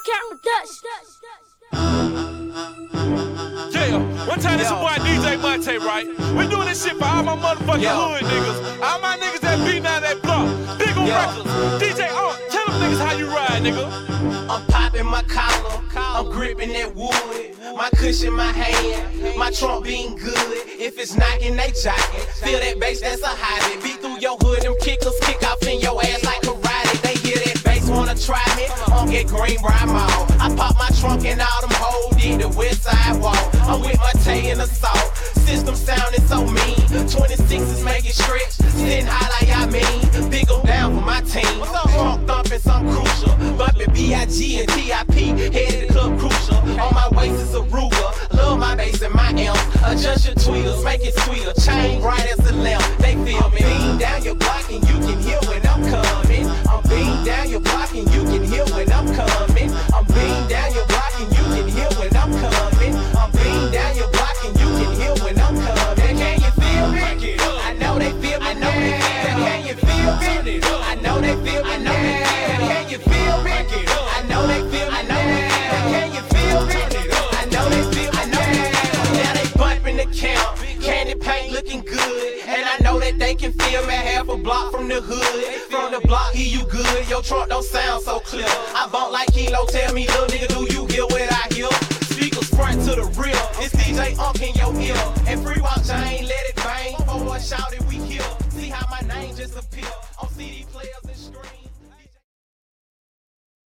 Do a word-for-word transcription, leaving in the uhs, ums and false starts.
Camera Dutch. Yeah, one time this your boy D J Monte, right? We doing this shit for all my motherfucking Yo. hood niggas. All my niggas that beat down that block. Big ol' Yo. records. D J, oh, tell them niggas how you ride, nigga. I'm popping my collar, I'm gripping that wood. My cushion, my hand, my trunk being good. If it's knocking, they jocking. Feel that bass, that's a hobby. Beat through your hood, them kickers kick off in your ass like karate. They hear that bass, wanna try me? On get green, ride mall. I pop my trunk and all them hoes in the west side wall. I'm with my tay in the salt. System sounding so mean. twenty-sixes make it stretch. Sitting high like I mean. Big ol' down for my team. Trunk thumping some crucial. Bumpin' B I G and T I P. Headed club crucial. On my waist is a Ruger. Love my bass and my amps. Adjust your tweeters, make it sweeter. Chain bright as a lamp. They feel me. Beam down your block and you can hear when I'm coming. I'm beam down your block and you can hear when I'm coming. I'm beam down your block and you can hear when I'm coming. I'm beam down your block and you can hear when I'm coming. Can you feel me? I know they feel me. I know they feel me. Can you feel me? I know they feel me. I know they feel me. Can you feel me? I know they feel me. I know they feel me. Can you feel me? I know they feel me. I know they feel me. Now they bumping the camp. Candy paint looking good. And I know that they can feel me half a block from the hood. From the block, hear you good. Your trunk don't sound so clear. I bump like Kilo, tell me, little nigga, do you hear what I hear? Speakers front to the rear. It's D J Unk in your ear. And free walk chain, let it bang. For a shout it, we hear. See how my name just appeared.